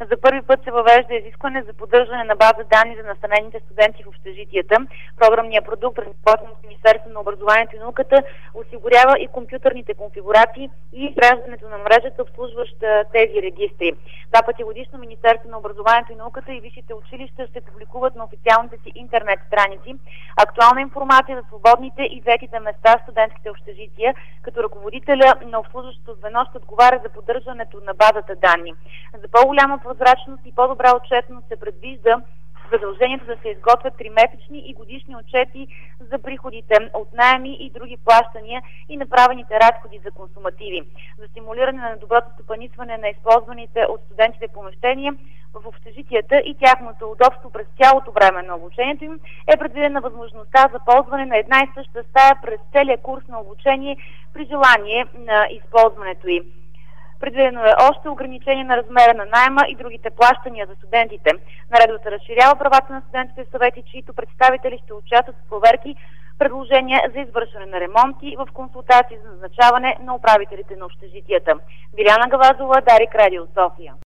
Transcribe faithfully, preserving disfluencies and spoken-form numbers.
За първи път се въвежда изискване за поддържане на база данни за настанените студенти в общежитията. Програмният продукт, разработен от Министерството на образованието и науката, осигурява и компютърните конфигурации и изграждането на мрежата, обслужваща тези регистри. Два пъти годишно Министерството на образованието и науката и висшите училища ще публикуват на официалните си интернет страници актуална информация за свободните и заетите места в студентските общежития, като ръководителя на обслужващото звено ще отговаря за поддържането на базата данни. За по-голяма прозрачност и по-добра отчетност се предвижда задължението да се изготвят тримесечни и годишни отчети за приходите от наеми и други плащания и направените разходи за консумативи. За стимулиране на доброто стопанисване на използваните от студентите помещения в общежитията и тяхното удобство през цялото време на обучението им е предвидена възможността за ползване на една и съща стая през целия курс на обучение при желание на използването им. Предвидено е още ограничение на размера на наема и другите плащания за студентите. Наредбата разширява правата на студентските съвети, чието представители ще участват в проверки, предложения за извършване на ремонти в консултации за назначаване на управителите на общежитията. Биляна Гавазова, Дарик Радио, София.